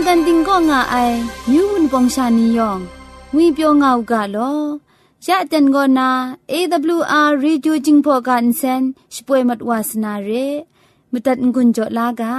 จันติงก็ง่าไอมิวนปองชานียองงุยเปียวง่าวกะลอยะจันโกนา AWR Radio Jingpo kan sen shpwe mat wasna re mutat ngun jo laga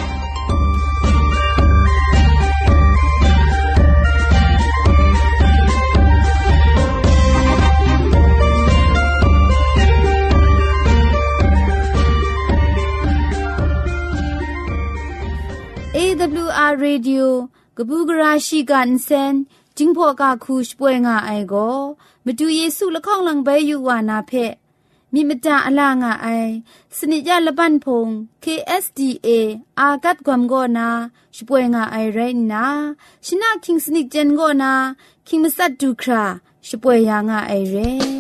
AWR Radio กบูกราชิกันเซนจิงพอกาคูช่วยงาไอโกมาดูเยซูละข้องหลังใบอยู่วานาเพมีมจาอลางาไอสนิจยาละบันพง KSDA อากัดความโกนาช่วยงาไอไรนาชินาคิงสนิจเจนโกนาคิงมัสัดดูคราช่วยยางาไอเร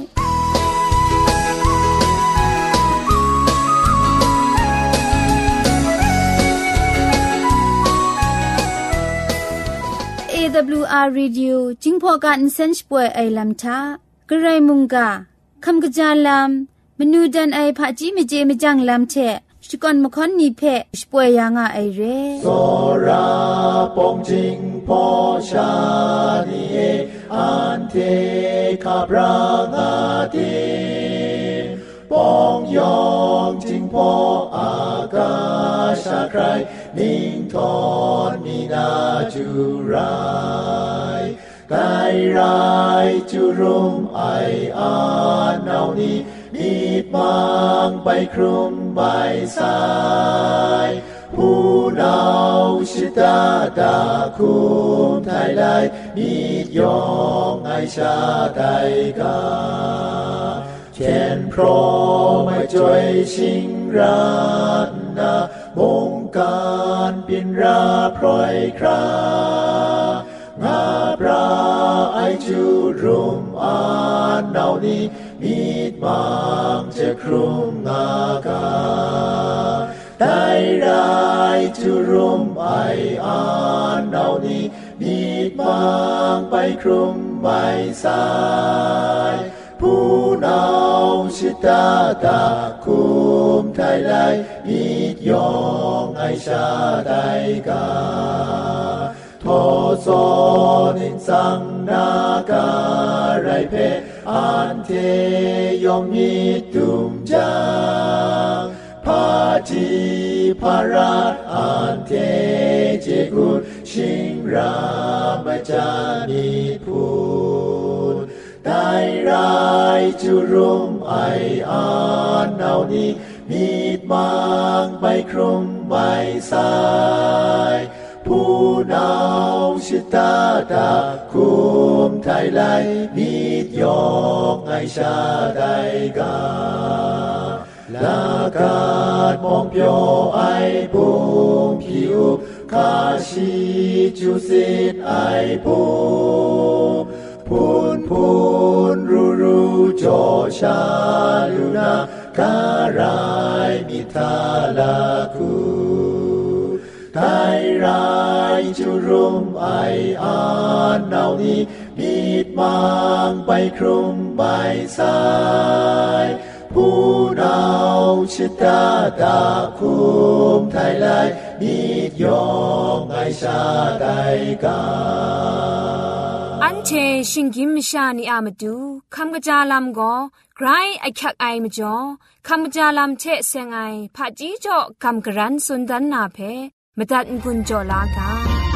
AWR Radio จิงพอกันเซนช่วยไอลัมทากระไรมุงกาคำกระจาลัมมนูดันไอผาจีเมเจมจังลัมเชสกอนมคอนนีเพช่วยยางาไอเรโซราปองจิงพอชานีเออันเทคาบรางาเทปองยองจิงพออากาชาใครนิ่งทอนมีนาจูไรไกลไรจูรุมไออาเนานี้มีดมังใบครุมใบสายผู้เนาชิตาตาคุมไทยไลมีดยองไอชาไทยกาเช่นพรไม่ช่วยชิงรันนามงการเปลี่ยนราพรอยครางาปราไอจูรุมอันเนานี้มีดมังจะครุมงากาได้ไรจูรุมไออันเนานี้มีดมังไปครุมใบสายผู้เนาชิตาตาคุมไทยไลมีดยองไอชาไทยกาทอซอนินสังนาการไรเพอันเทยองมีตุมจางพาจีพาราอันเทเจกุลชิงรามจานิพูได้ไรจูรุมไออันเนานี้มีดมังใบครุมใบสายผู้เนาชิตาตาคุมไทยไลมีดยองไอชาไทยกาลากาดมองเปียวไอปุมผิวคาชิจูสิตไอปุมพูนรูจอชาลูนาการายมิทาลาคูไทยรายจูรุมไออันเนานี้มีดมังไปครุมใบสายผู้เนาชิตาตาคุมไทยไลมีดยองไอชาไทยกาอันเชชิงกิมชานีอามาดูคำกระจาลำก็ไกรไอคักไอมาจ่อคำกระจาลำเชเซงไอผาจีจ่อคำกระรันสุนดันนาเพมาตัดกุญจ่อลากา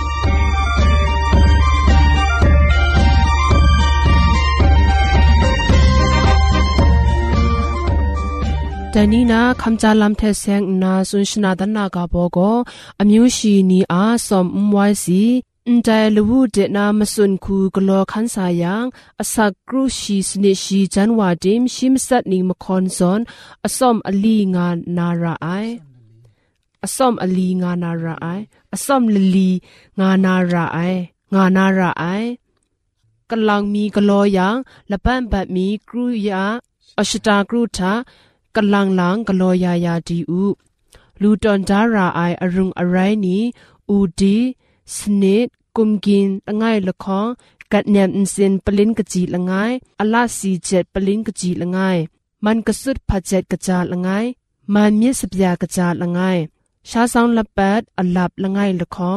แต่นี่นะคำจาลำเทเซงนาสุนชนาดันนากาโบโกอมิวชีนีอาสอมไวซีใจลูวูเดนามสุนคูกลอคันสายังอสักครูชีสนิชีจันวาดิมชิมสัตนิมคอนซอนอสอมอลีงานาราไออสอมอลีงานาราไออสอมลลีงานาราไองานาราไอกำลังมีกลอยังละปันบัดมีครูยาอชตากรูทากำลังหลังกลอยายาดีอุลูตอนดาราไออรุงอะไรนี้อูดีสนิดกุมกินละไงละคองกัดแนมอินสินปลินกจีละไงอลาสีเจ็ดปลินกจีละไงมันกสุดผาเจ็ดกจาละไงมันมีสับยากจาละไงชาซองละแปดอลับละไงละคอง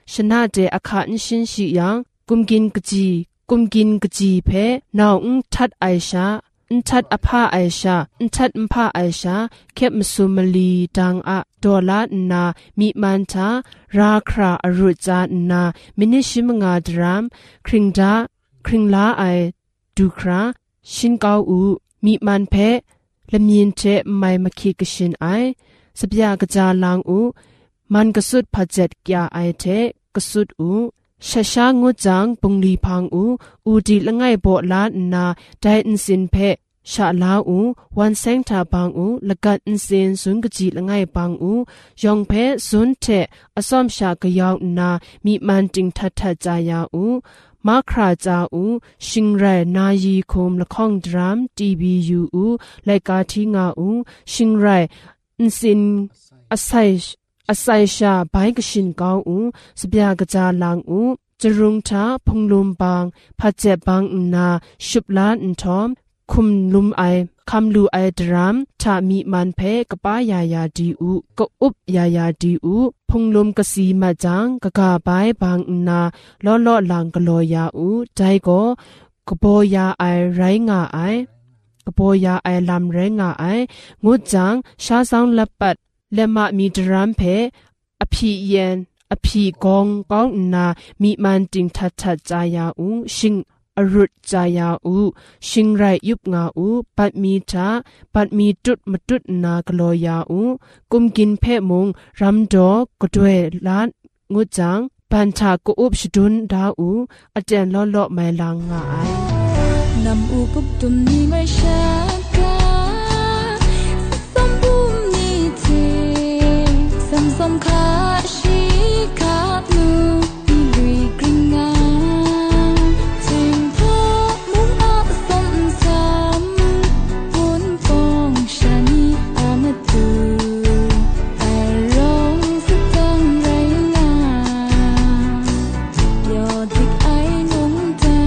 ชนะเจอาคาอินชินชิยังกุมกินกจีเพนาวอุทัดไอชาอุทัดอภาไอชาอุทัดมภาไอชาเข็บมสุมลีดังอะดอลานามีมันทาราคราอรุจานามินิชิมงาดรามคริงลาไอดูคราชินกาวอูมีมันเพละมีนเทไม่มาคีกชินไอสบยากระจาลางอูมันกสุดพะเจ็ดกยาไอเทกสุดอูชะชางูจังปุงลีพังอูดีละไงโบลานาไดอินสินเพชะลาอูวันเซงทาปังอูละกัดอินสินสุนกจีละไงปังอูยองเพสุนเทอสอมชากะยาวนามีมันจิงทัดทัดจายาอูมาคราจาอูชิงไรนายีคมละข้องดราม TBU อูไลกาทิงาอูชิงไรอินสินอาศัยชาไบกชินกาวอูสบยากระจาลางอูจรุงทาพงลุมบางพะเจบังนาชุบลานทอมคุมลุมไอคำลูไอดรามทามีมันเพกป้ายายาดีอูกอุบยายาดีอูพงลุมกสีมาจังกะกาบายบางนาล้อลางกะลอยาอูใจก็กบอยาไอไรงาไอกบอยาไอลำไรงาไองุจังชาสังละปัดและมามีดรามเพอภิเยนอภิกองก้องนามีมันจิงทัดจายาอูชิงอรุจจายาอูชิงไรยุบงาอูปัดมีทาปัดมีจุดมจุดนากลอยาอูกุมกินเพมงรำดอกกด้วยล้านงูจังปันทากุอุบชดุนดาอูอาจารย์ล้อไม่ลางงายนำอูปุกตุมนี้ไม่ชากาสมบุมนี้เทสมคาชีคานูลุยกริงงาถึงพ่อมุงอาสมจำบุญฟองชานีอามาตูแต่ร้องสุดจังไรงายอดิกไอหนงตา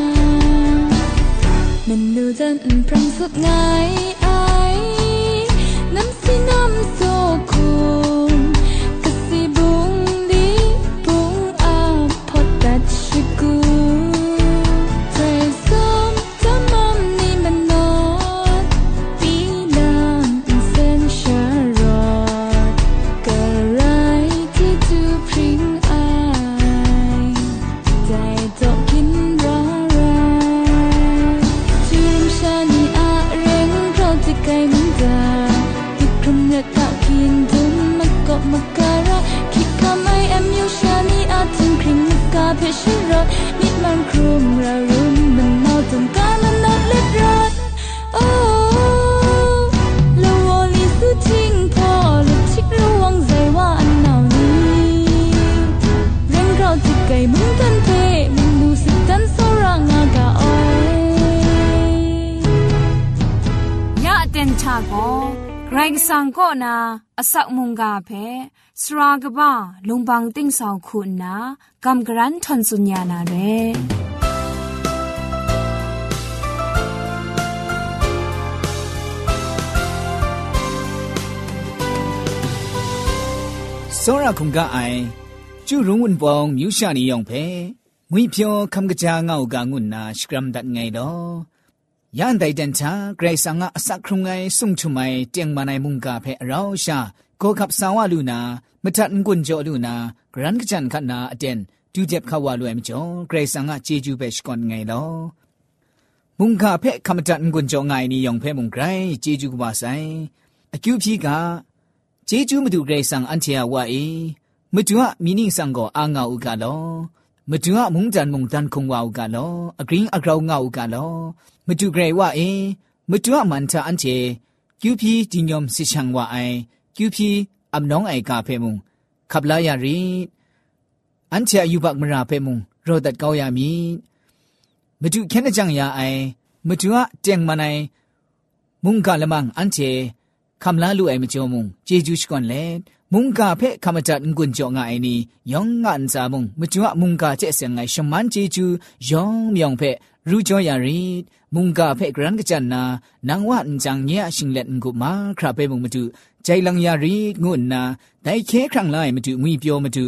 มันดูจันพรังสุดง่ายไอน้ำสีน้ำโซคูเพชรรถมิดมันครุมระรุมมันเมาจนกายมันนับเล็ดรถโอ้ละวอลีสุดทิ้งพอลุกชิกระวังใจว่าอันหนาวนี้เร่งเราจิกไก่มึงทันเทมึงดูสิจันโซรางากาอ้อยยะเต็นชาโกไกรสังก็นาอสักมุงกาเพสรากบ้าลุงบังติ้งสาวคุณนากำกรันทนสุญญานาเรစောရခုံကအိုင်ကျူရုံဝန်ပောင်မြူရှာနေယောင်ဖဲငွေဖြောခမ်ကကြာငောက်ကငုနာစကရမ်ဒတ်ငိုင်တော့ယန်တိုင်တန်ချာဂရိတ်ဆာငါအစခရုံငိုင်ဆုံချုမိုင်တຽງမနိုင်မုန်ကဖဲအရောရှာကိုขับสาวลูนามทันกุนโจลูนากรันกจันขนาอเดนดูเจ็บขาวาลวยมจ่อเกรซังอะเจจูเบชก่อนไงลอมุงคาเพคำจันกุนโจไงนี่ยองเพมุงไกรเจจูกว่าไซอคิวพีกาเจจูมาดูเกรซังอันเทียวว่ามาดูอะมีนิ่งสังก็อางาอุกาลอมาดูอะมุงจันคงว่าอุกาลออกริงอกราวงาอุกาลอมาดูเกรว่ามาดูอะมันทาอันเทคิวพีจิญยมสิชังว่าคิวพีอำน้องไอกาเพมุงขับลายารีอันเชียอยู่บักมราเพมุงโรดัดเกายามีมาดูแค่นจังยามาดูอะเจงมาในมุงกาละมังอันเชคำลาลูไอมาจอมุงเจจูชก่อนเลมุงกาเพคำจัดงุนจงไงนี่ยองงานซามุงมาดูอะมุงกาเจเสียงไงชมันเจจูยองมยองเพรู้จอยารีมุงกาเพกรันกจันนานางว่าจังเนียชิงเล็ดงุมาคราเพมุงมาดูใจลังยารีงุนนาได้เคครั้งไล่มาดูมุยเปียวมาดู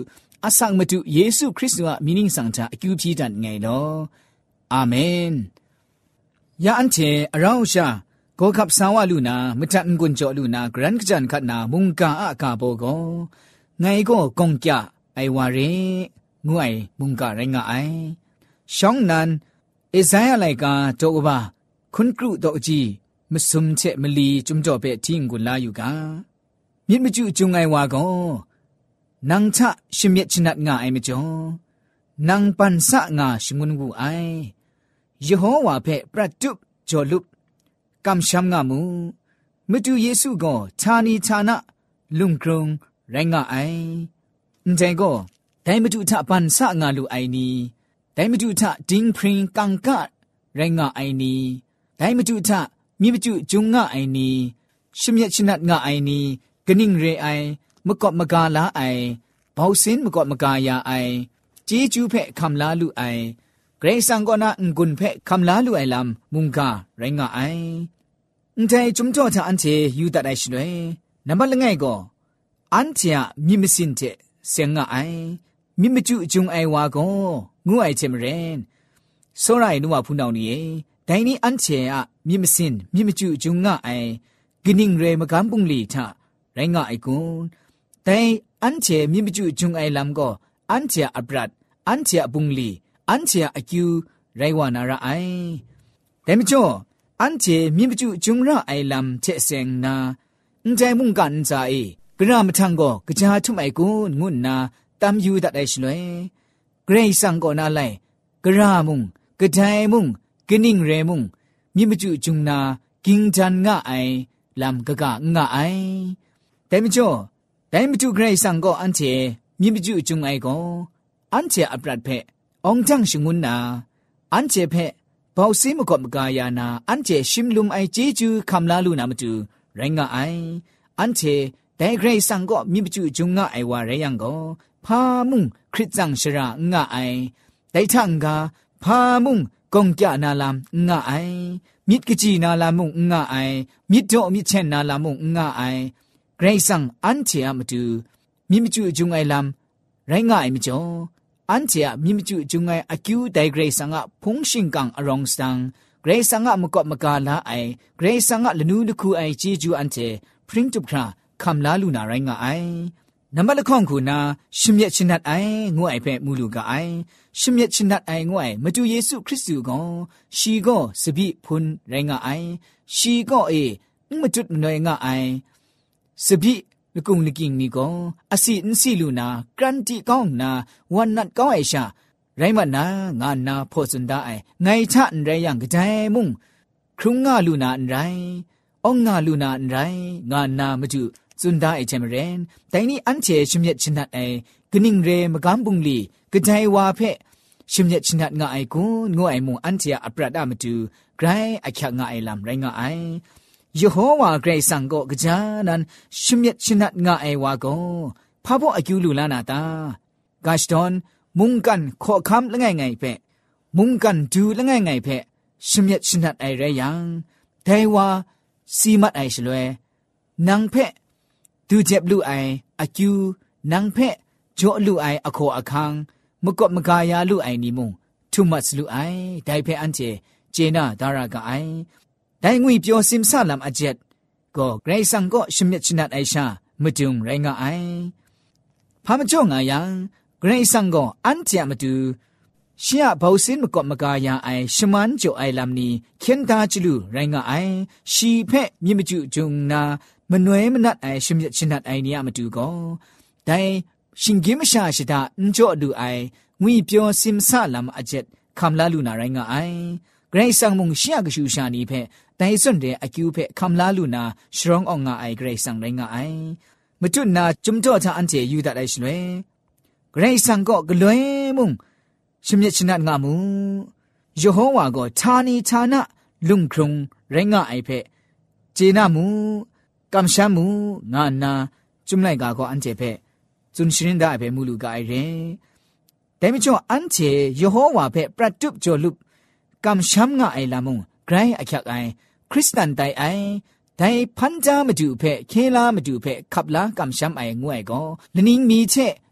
อาสังมาดูเยซูคริสต์ว่ามีนิ่งสังชาอคิวพีดันไงลออาเมนยาอันเทเราชาโกขับสาวลูนามิจันกุนจอลูนากรันกจันขัดนามุงกาอากาโบโกไงก็กงกะไอวาเรงวยมุงกะไรงะไอช่องนั้นเอไซอะไรกาโตบาคุณครูโตจีมสุมเชมลีจุมจ่อเปทิ้งกุลาอยู่กามิดมจุจุงไอวาโกนางชะชิมเยชนัดงาไอมจ่อนางปันสะงาชงุนกูไอเยโฮวาเพประตุบจอลุบกำช้ำงามูมาดูเยซูก็ชานีชานะลุงกรงไรงาไอใจก็ได้มาดูท่าปันสะงาลูไอนีได้มาดูท่าดิ้งพริงกังกะไรงาไอนีได้มาดูท่ามีมาดูจุงงาไอนีชิมเยชนัดงาไอนีกนิ่งเรไอมกอบมกาลาไอเบาสินมกอบมกายาไอจีจูเพคำลาลูไอเกรซังก็น่ากุนเพคำลาลูไอลำมุงกาไรงาไอแต่จุมจ่อท่าอันเทยูตัดไอชลวยนับละไงก็อันเทียมีมิสินเจเสียงงาไอมิมจุจุงไอวาก็งูไอเจมเรนโซไรนัวพูนเอานี่แต่นี้อันเทียมีมิสินมิมจุจุงงาไอกินิงเรมกันปุงลีท่าไรงาไอกุนแต่อันเทียมิมจุจุงไอลำก็อันเทียอับรัดอันเทียปุงลีอันเทียอคิวไรวานาระไอแต่ไม่จ่ออันเจมีมจุจุงระไอลำเทเซงนาใจมุ่งกันใจกระามทังก็กระจาทุ่มไอกุนงุนนาตามยูดัดไอชลวยเกรซังก็นาไลกระามุงกระไดมุงกนิ่งเรมุงมีมจุจุงนากิงจันงะไอลำกะกะงะไอแต่ไม่จ่อแต่ไม่จุเกรซังก็อันเจมีมจุจุงไอก็อันเจอับรัดเพองจังชงุนนาอันเจเพเบาซีมกอบมกายานาอันเจชิมลุมไอเจจูคำลาลูนามาจูไรงะไออันเจแต่เกรซังก็มีมจุจุงงะไอวาเรยังก็พามุงคริตจังชรางะไอแต่ทังกาพามุงกงกะนาลามงะไอมิดกจีนาลามุงงะไอมิดโตมิเชนนาลามุงงะไอเกรซังอันเจอะมาจูมีมจุจุงไอลามไรงะไอมิจ่ออันเจียมีมจุจุงไงอคิวไดเกรซังะพงชิงกังอรองสังเกรซังะมกอบมกาลาไอเกรซังะลนูลคูไอจีจูอันเจพริ้งจุบคราคำลาลูนาไรงะไอนับละข้องคูนาชิมเยชินัดไองวยเพ่มูลูกะไอชิมเยชินัดไองวยมาดูเยซูคริสต์ก็ชีก็สบิพุนไรงะไอชีก็มาจุดหน่วยงะไอสบิลกุงลกิงนี่ก็อาศินสิลูนากรันติก้องนาวันนัดก้องไอชาไรมันนางานนาพอสุนได้ไงชะอันไรยังกระจายมุงครุงงาลูนาอันไรองงาลูนาอันไรงานนามาจุสุนได้เจมเรนแต่นี่อันเชชิมเยชนัดไอกนิ่งเรมกำบุงลีกระจายวาเพชิมเยชนัดงาไอกูงไอมุงอันเชอปรัดามาจุไกรอคักงาไอลำไรงาไอเยโฮวาเกรซังก็กระจานันชิมเยชนัดงาไอวาก็พาพออากิวลูลานาตากาชตอนมุงกันขอคำละไงเพมุงกันดูละไงเพชิมเยชนัดไอไรยังแต่ว่าซีมัดไอชลวยนางเพดูเจ็บลูไออากิวนางเพจ่อลูไออโคอคังมกบมกายาลูไอนิมุงทุมัสลูไอได้เพอันเจเจนาดารากาไอได้งุยเปียวซิมซาลามอเจ็ดก็เกรซังก็ชิมเยชนัดไอชามจุงไรงาไอพามจ่องายังเกรซังก็อันเจมาดูเชียเบาสินมกบมกายาไอชมันจ่อไอลำนี้เขียนตาจลูไรงาไอชีเพมีมจุจุงนามนวยมนัดไอชิมเยชนัดไอเนียมาดูก็ได้ชิงกิมชาชิดาอุจ่อดูไองุยเปียวซิมซาลามอเจ็ดคำลาลูนาไรงาไอเกรซังมุงเชียกชูชานีเพแต่ส่วนเดอคิวเพคำลาลูนาชรององงาไอเกรซังไรงาไอมาจุดนาจุมจ่อทาอันเจยูดัดไอชลวยเกรซังก็กลวยมุงชิมเยชนัดงามูโยโฮวาก็ทานีทานะลุงครุงไรงาไอเพเจนามูกำชัมมูงานาจุมไลกาก็อันเจเพจุนชรินได้เพมูลูกาไอเรแต่ไม่จ่ออันเจโยโฮวาเพประตุบจ่อลุบกำช้ำงาไอลามุงไกรอคักไอคริสตันไตไอแต่พันจามาดูเพเคลามาดูเพขับลากำช้ำไองวยก็ลนิงมีเช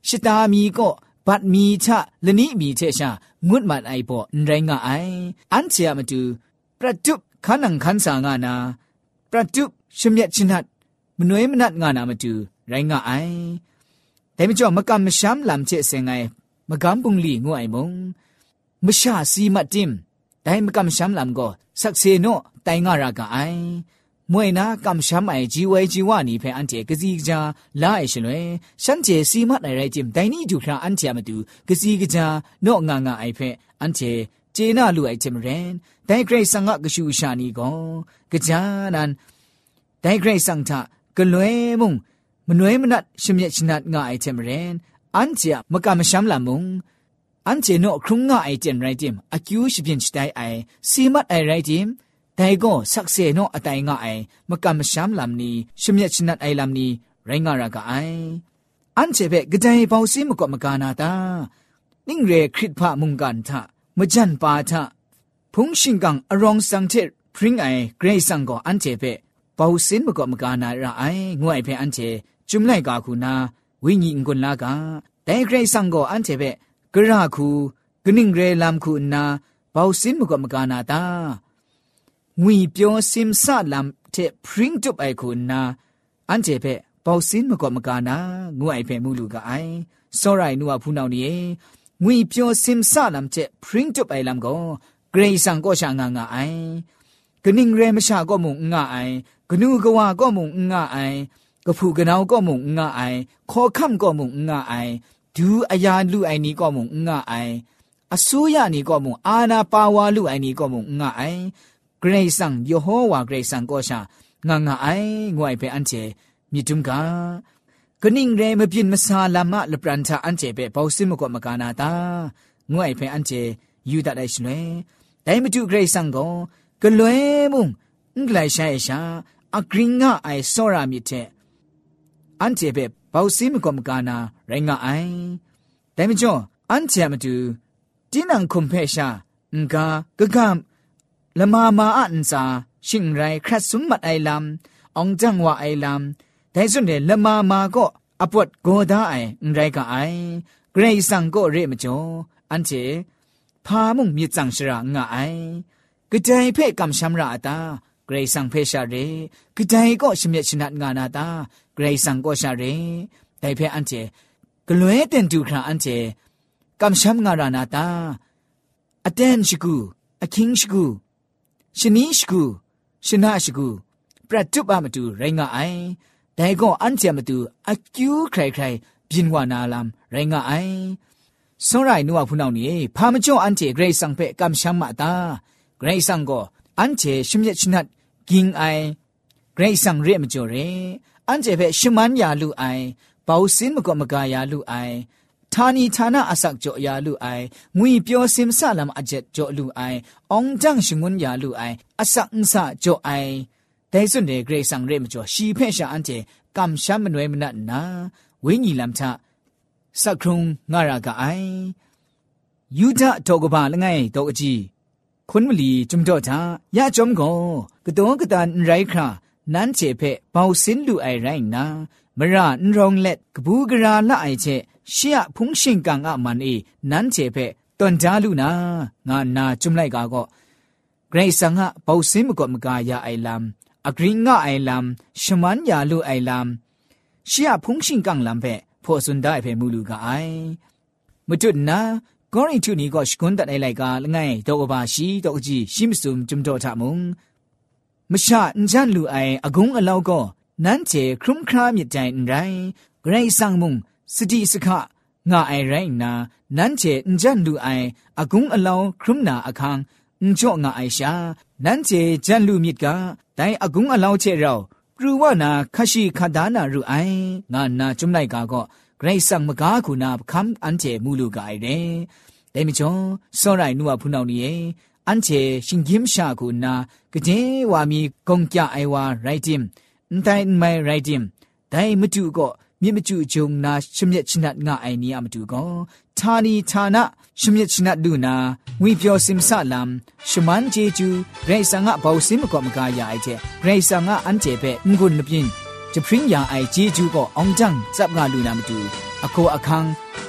ชิตามีก็บัดมีชะละนี้มีเทชางุดมันไอบ่ไรงะไออันเสียมาดูประจุขันังขันสางานาประจุชมเยชินัดมนวยมนัดงานามาดูไรงะไอแต่ไม่จ่อมกำมช้ำลำเจเสงไงมกำปุงลีงวยมงมชาซีมัดจิมแต่มกำช้ำลำก็สักเซโนไตงารากะไอมวยนากำช้ำไอจีไวจีวานีเพออันเจกะซีกจาลาไอชลวยฉันเจซีมัดไอไรจิมแต่นี่ดูคราอันเจมาดูกะซีกจาโนงางาไอเพออันเจเจน่าลู่ไอเจมเรนแต่เกรซังกะกะชูชานีก็กะจานันแต่เกรซังทะกะลวยมุงมนวยมนัดชมเยชนัดงาไอเจมเรนอันเจมกำช้ำลำมุงอันเจโนครุงงาไอเจนไรจิมอากิวชิบินชไดไอซีมัดไอไรจิมแต่ก็สักเซโนอตัยงาไอมกำช้ำลำนี้ชมเยชนัดไอลำนี้ไรงารากะไออันเจเบกะไดเบาซีมกมกานาตานิ่งเรคริตพะมุงกันทะมจันปาทะพุงชิงกังอรองสังเทพริงไอเกรซังก็อันเจเบเบาซีมกมกานาระไองวยเพอันเจจุมไลกาคูนาวิญญกุลลากาแต่เกรซังก็อันเจเบกระคูกนิ่งเรลามคูนาเบาซิมกมกานาตางุยเปียวซิมซาลามเทพริ้งจุบไอคูนาอันเจเปเบาซิมกมกานางุยเพมูลูกาไอสอไรนัวพูนาวนี้งุยเปียวซิมซาลามเทพริ้งจุบไอลามก็เกรซังก็ชางางาไอกนิ่งเรมชาก็มุงงาไอกนูกว่าก็มุงงาไอกผูกนาวก็มุงงาไอขอคำก็มุงงาไอดูอายาลูไอนี้ก็มุงงาไออสูยานี้ก็มุงอาณาปาวาลูไอนี้ก็มุงงาไอเกรซังโยโฮวาเกรซังก็ชางางาไองวยไปอันเจมีจุมกากนิ่งเรมบินมาซาลามะลปรันทาอันเจเปเปาซิมกมกานาตางวยไปอันเจยูดาได้ชเนแต่มาดูเกรซังก็กลวยมุงงไลชาเอชาอักริงงาไอโซรามิเทอันเจเปเบาซิมกมกานาไรงาไอแต่ไม่จ่ออันเจมาดูดินังคุมเพชางากะกามละมาอันซาชิงไรครัดสุมมัดไอลำองจังว่าไอลำแต่ส่วนเดละมาก็อปวดโกดาไอไรกะไอเกรซังก็เรมจ่ออันเจพามุงมีจังชรางาไอกะใจเพ่กำชัมราตาเกรซังเพชาเรกะใจก็ชเมชนัดงานาตาเกรซังก็ชาเรแต่เพ่อันเจกลวยเต็นดูคราอันเจกำชัมงารานาตาอเตนชิกูอคิงชิกูชนีชกูชนะชกูประจุบามาดูไรงาไอแต่ก็อันเจมาดูอากิวใครบินวานาลามไรงาไอสองไรนัวพูนเอานี้พามจ่ออันเจเกรซังเพ่กำชัมมาตาเกรซังก็อันเจชิมเยชนัดกิงไอเกรซังเรมจ่อเรอันเจเพ่ชิมันยาลูไอเปาซินมกมกายาลูไอทานีทานาอสักจ่อยาลูไองุยเปียวซิมซาลามอเจตจ่อลูไอองจังชิงุนยาลูไออสักอุซาจ่อไอแต่ส่วนเดเกรซังเรมจ่อชีเพชาอันเจกำชัมมนวยมนัดนาวิญีลำทะสักครุงงารากะไอยูดะโตกบาละไงโตกจีคุณมลีจุมโตทายะจอมก็กะตอกะตันไรครานั้นเจเพเปาสินลูไอไรนามระนรองเล็ดกบูกราละไอเจเชียพุงชิงกังอะมันเอนั้นเจเพตอนจาลูนางานาจุมไลกาก็เกรซังอะเปาสิมกมกายาไอลำอกริงะไอลำชมันยาลูไอลำเชียพุงชิงกังลำเพพอสุนได้เพมูลูกาไอมตุนนาก็ริทุนีก็สกุนตัดไอไลกาละไงโตกบาชีโตกจีชิมสุมจุมโตทะมุงมชาอันจันลูไออกุงอลาวก็นั้นเจครุมครามิดใจอันไรเกรซังมุงสติสขะงาไอไรนานั้นเจอันจันลูไออกุงอลาวครุมนาอคังอันจ่องาไอชานั้นเจจันลูมิดกาแต่อกุงอลาวเจเรารู้ว่านาคชิคดานารู้ไองานาจุมไลกาก็เกรซังมกาคูนาคำอันเจมูลูกาไอเรแต่ไม่จ่อสอไรนัวพูนเอานี้อันเจชิงยิมชาคูนากะเจวามีกงกะไอวาไรจิมแต่ไม่ไรจิมแต่มาดูก็มีมาดูจงนาชมเยชนัดงาไอนี้มาดูก็ทานีทานะชมเยชนัดดูนาวิเปียวซิมซาลามชมันเจจูเรซังะเบาซิมก็มกายาไอเจเรซังะอันเจเปงุนนบินจะพริ้งยาไอเจจูก็องจังจับงาลูนามาดูอโคอคัง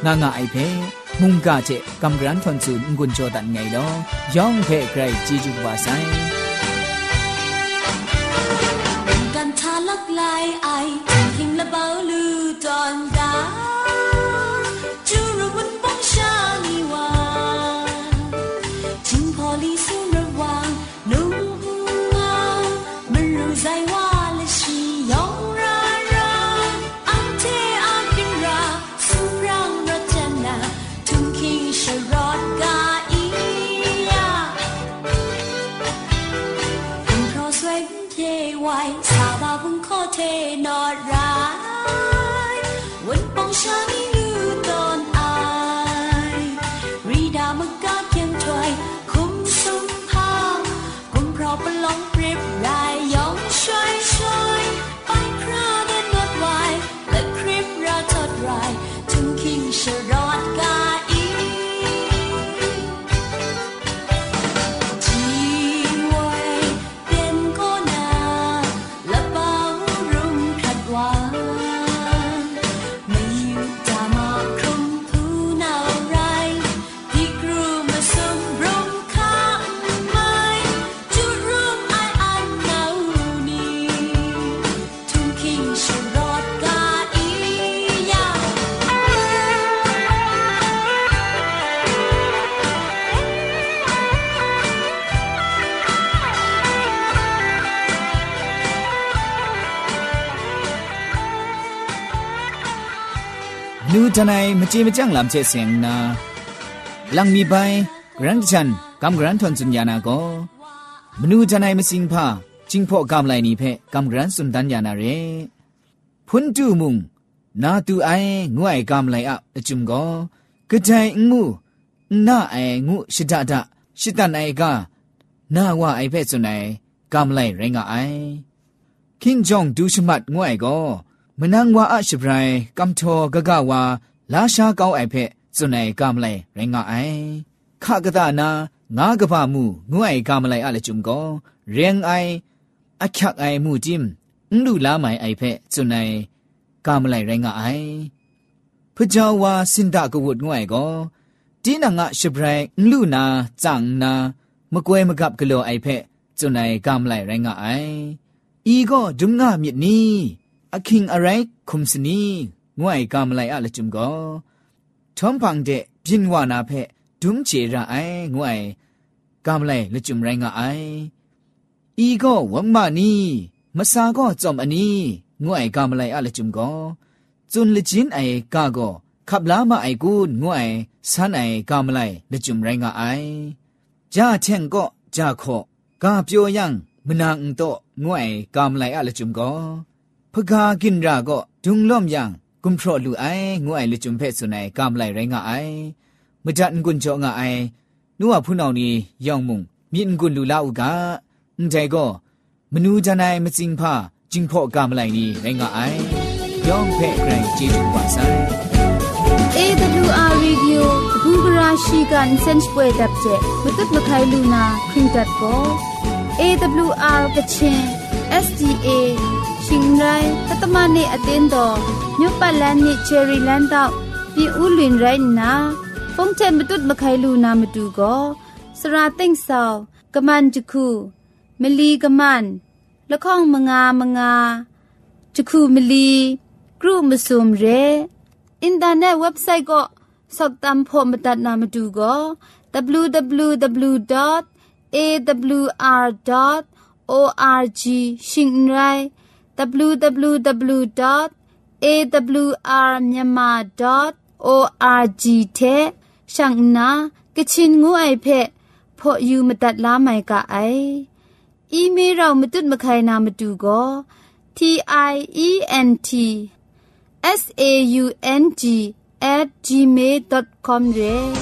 งาไอเพมุงกาเจกำกรันทนซูนกุนโจตันไงดอย่องเพไกรจีจุบาไซกันทาลักลายไอทิ้งละเบาลูตอนดาจูรุวันปองชาลีวาจิงพอลีสุนระวังนุ่งหัวมันรู้ใจว่าและชียองราราอันเทอากินราสุรังรัจนาทุ่งคิงชรอดกาอียาคุณเพราะสวยเย่ไว้สาบาบุงขอเทนอดร้ายวันปองชาลีลูตอนไอรีดามกาเพียงถอยคุ้มสุมพากุมเพราะประลองเปรียบรายยองช่วยช่วยไปคราเดินนวดไว้และคริปราทอดไรถึงคิงชรอดกาอีจีไว้เตียนโกนาและเบารุ่งขัดวานไม่อยู่จามาครุมผู้นาวไรที่กรูมาสมรุมข้างไม่จุรุมไออันนาวนีทุ่งคิงชรอดกาอียานูทนายมจีมจังลำเชเสียงนาลังมีใบกรันชันกำกรันทนสุญญานาโกมนูทนายมสิงพาจิงพ่อกำไลนี้เพกำกรันสุนดันยานาเรพุนจูมุงนาตูไองวยกำไลอะจุมโกกระจายงูนาไองูชิดาดาชิดันไอกานาว่าไอเพสุนัยกำไลไรงาไอคิงจงดูชมัดงวยโกมนังว่าอาชิบไรกำโทกะกะวาลาชาเกาไอเพสุนัยกำไลไรงาไอข้ากะตานางากะพามูงวยกำไลอะละจุมโกเรียงไออักยักไอมูจิมลูลาไมไอเพสุนัยกำไลไรงาไอพระเจ้าวาสินดากวุดงวยโกจีนังอะชิบไรลูนาจังนามะกวยมะกับกะโลไอเพสุนัยกำไลไรงาไออีโกดุมงามิดนีอคิงอะไรคุมสนีงวยกำไลอะละจุมโกทอมพังเดบินวานาเพดุมเจระไองวยกำไลละจุมไรงาไออีโกวังมานีมะสาโกจอมอันนี้งวยกำไลอะละจุมโกจุนละจินไอกาโกขับลามาไอกูนงวยสันไอกำไลละจุมไรงาไอจาเชงโกจาโคกาเปียวยังมนางโตงวยกำไลอะละจุมโกพกากินราก็ดุงล้อมยังกุมพรอลูไองวยละจุมเพสุนัยกำไลไรงาไอมจันกุนโจงาไอนัวผู้นานี้ยองมุงมีนกุนลูลาอุกาใจก็มนูจานายมจิงพาจิงพ่อกำไลนี้ไรงาไอยองเพไกรจีจุวาไซ AWR Radio บูกราชิกันเซนส์ป่วยดับเจมตุดมะไคลูนาครีดัดก็ AWR กะชิน SDA ชิงไรกัตมาเนอเตนโดညပလန်နိချယ်ရီလန်တောက်ပြင်ဦးလွင်ရိုင်းနာဖုန်ချေမတုတ်မခိုင်လူနာမတူကိုစရာသိမ့်ဆောင်ကမန်ချခုမလီကမန်လခေါင်မငါချခုမလီกรุมซุมเรอินเทอร์เน็ตเว็บไซต์ก็สอบตามพอมตัดนามาดูก็ www.awr.org ชิงไร www.awrmyanmar.org เทช่างนากะชินงูไอเพพออยู่มาตัดลาไม่กะไออีเมลเรามาตุดมาใครนามาดูก็ TIENTSAUNG@gmail.com เร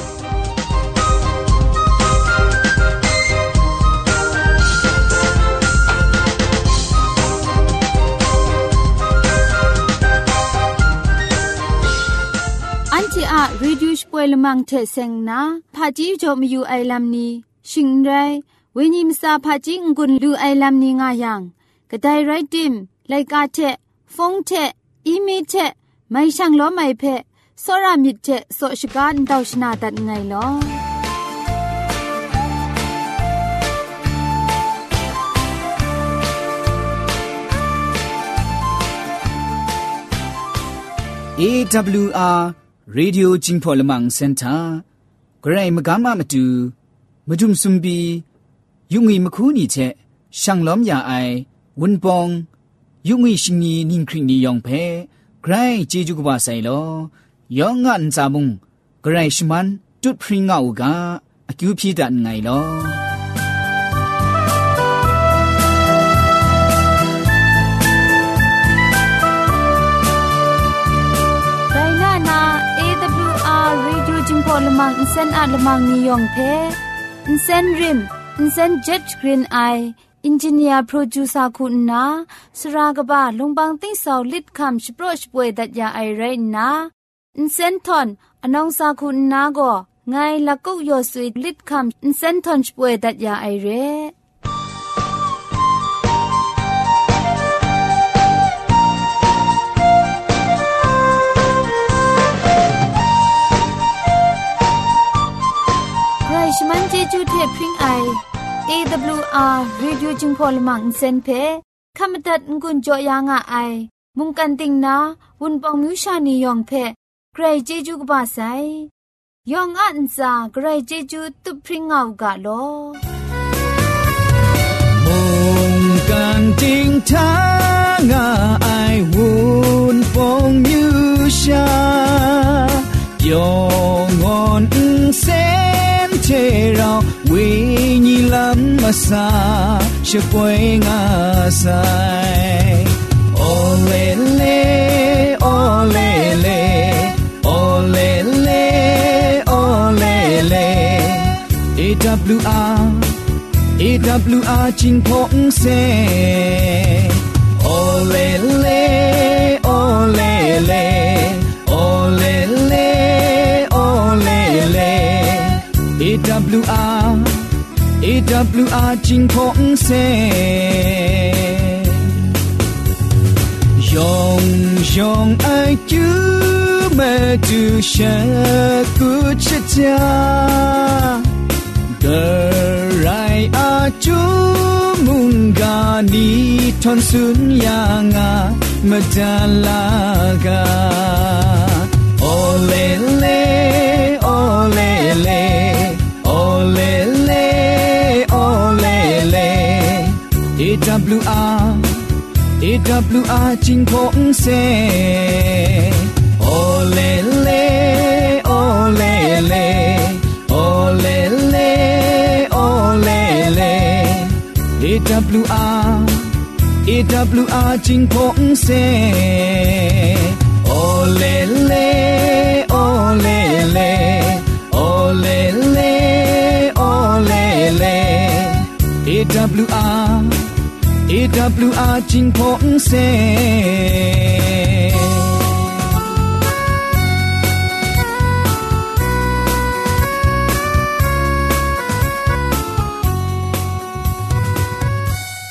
อันที่อะรีดิวส์ป่วยละมังเทเซงนะพาจีจอมอยู่ไอลัมนี้ชิงไรเวนิมซาพาจิงกุนลูไอลัมนี้งายังกะไดไรติมไลกาเทฟงเทอีเมเทไม่ช่างล้อไม่เพစောရမြစ်တဲ့စောရှိကန်တောက်ရှနာတတ်ငိုင်လော AWR Radio Jingpolamang Center ဂရိမကမမတူမဒုံစုံဘီယုံငီမခုနီချက်ရှန်လောမယာအိုင်ဝန်ပောင်ယုံငီရှင်နီနင်းခရင်နီယောင်ဖဲဂရိုင်းဂျေဂျူကဘာဆိုင်လောယောင်ငန်ဇာမုံဂရိုင်းရှမန်တွတ်ဖရင်ငါအူကအကျူဖြီတန်ငိုင်လောพอลมังอินเซนอาลมังนิยองเพอินเซนริมอินเซนเจ็ดกรีนไออินจิเนียร์โปรดิวเซอร์คุณนาสรากบ้าลงบางติ้งสาวลิดคำชิโปรชป่วยดัดยาไอเรนนาอินเซนทอนอนองซาคุณนาก็ไงลักกุยอสุยลิดคำอินเซนทอนชป่วยดัดยาไอเรชมันเจจูเทพริงไอ AWR Radio จึงพอลมังเซนเพขมตัดงุนจอยางอไอมุงกันติงนาวุนปองมิวชานียองเพใครเจจูกบาไซยองอันซาใครเจจูตุพริงเอากะโลมุงกันติงทางไอวุนปองมิวชายองอนเซเทเราวิญญาณมาสาช่วยงาใส่โอเลเลโอเลเลโอเลเลโอเลเล AWR จิงพงเซโอเลเลโอเลเลโอเลเลโอเลเลAWR จิงพงเซยองไอจูเมจูเชกุชะจาเกไรอาจูมุงกานีทอนสุนยางามะดาลากาโอเลเลโอเลเลAWR จิงพงเซโอเลเลโอเลเลโอเลเลโอเลเล AWR จิงพงเซโอเลเลโอเลเลโอเลเลโอเลเล AWR จิงพงเซ